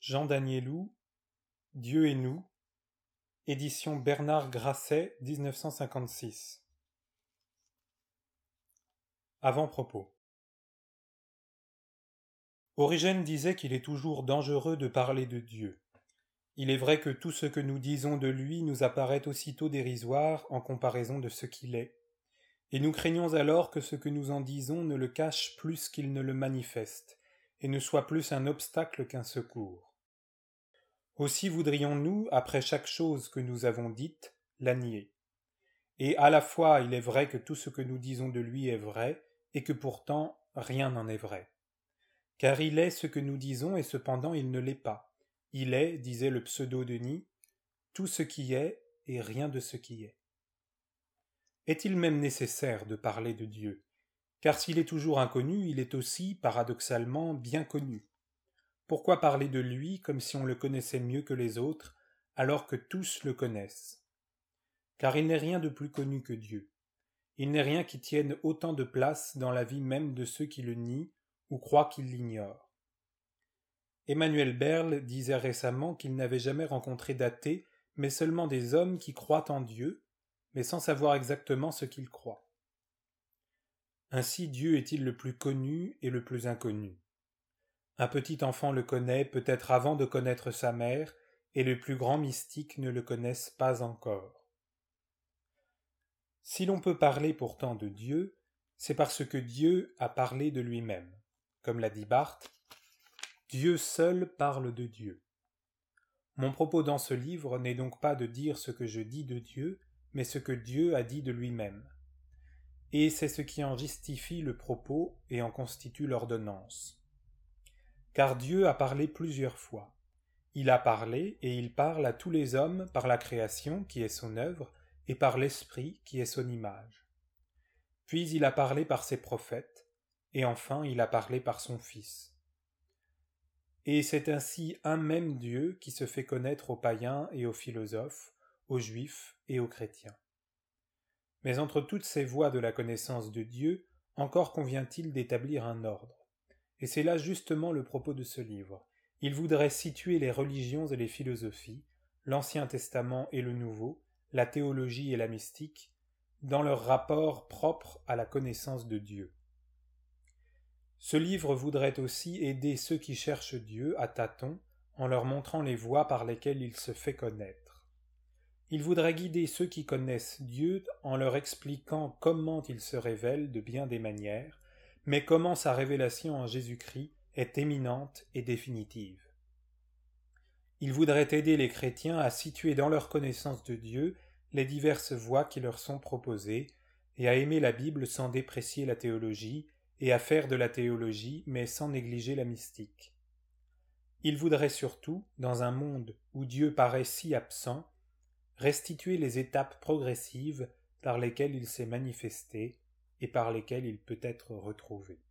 Jean Danielou, Dieu et nous, édition Bernard Grasset, 1956. Avant-propos. Origène disait qu'il est toujours dangereux de parler de Dieu. Il est vrai que tout ce que nous disons de lui nous apparaît aussitôt dérisoire en comparaison de ce qu'il est, et nous craignons alors que ce que nous en disons ne le cache plus qu'il ne le manifeste, et ne soit plus un obstacle qu'un secours. Aussi voudrions-nous, après chaque chose que nous avons dite, la nier. Et à la fois il est vrai que tout ce que nous disons de lui est vrai, et que pourtant rien n'en est vrai. Car il est ce que nous disons, et cependant il ne l'est pas. Il est, disait le pseudo-Denis, tout ce qui est et rien de ce qui est. Est-il même nécessaire de parler de Dieu? Car s'il est toujours inconnu, il est aussi, paradoxalement, bien connu. Pourquoi parler de lui comme si on le connaissait mieux que les autres, alors que tous le connaissent? Car il n'est rien de plus connu que Dieu. Il n'est rien qui tienne autant de place dans la vie même de ceux qui le nient ou croient qu'ils l'ignorent. Emmanuel Berle disait récemment qu'il n'avait jamais rencontré d'athées, mais seulement des hommes qui croient en Dieu, mais sans savoir exactement ce qu'ils croient. Ainsi Dieu est-il le plus connu et le plus inconnu. Un petit enfant le connaît peut-être avant de connaître sa mère, et les plus grands mystiques ne le connaissent pas encore. Si l'on peut parler pourtant de Dieu, c'est parce que Dieu a parlé de lui-même. Comme l'a dit Barthes, Dieu seul parle de Dieu. Mon propos dans ce livre n'est donc pas de dire ce que je dis de Dieu, mais ce que Dieu a dit de lui-même. Et c'est ce qui en justifie le propos et en constitue l'ordonnance. Car Dieu a parlé plusieurs fois. Il a parlé et il parle à tous les hommes par la création qui est son œuvre et par l'esprit qui est son image. Puis il a parlé par ses prophètes et enfin il a parlé par son Fils. Et c'est ainsi un même Dieu qui se fait connaître aux païens et aux philosophes, aux juifs et aux chrétiens. Mais entre toutes ces voies de la connaissance de Dieu, encore convient-il d'établir un ordre. Et c'est là justement le propos de ce livre. Il voudrait situer les religions et les philosophies, l'Ancien Testament et le Nouveau, la théologie et la mystique, dans leur rapport propre à la connaissance de Dieu. Ce livre voudrait aussi aider ceux qui cherchent Dieu à tâtons en leur montrant les voies par lesquelles il se fait connaître. Il voudrait guider ceux qui connaissent Dieu en leur expliquant comment il se révèle de bien des manières, mais comment sa révélation en Jésus-Christ est éminente et définitive. Il voudrait aider les chrétiens à situer dans leur connaissance de Dieu les diverses voies qui leur sont proposées et à aimer la Bible sans déprécier la théologie et à faire de la théologie mais sans négliger la mystique. Il voudrait surtout, dans un monde où Dieu paraît si absent, restituer les étapes progressives par lesquelles il s'est manifesté et par lesquelles il peut être retrouvé.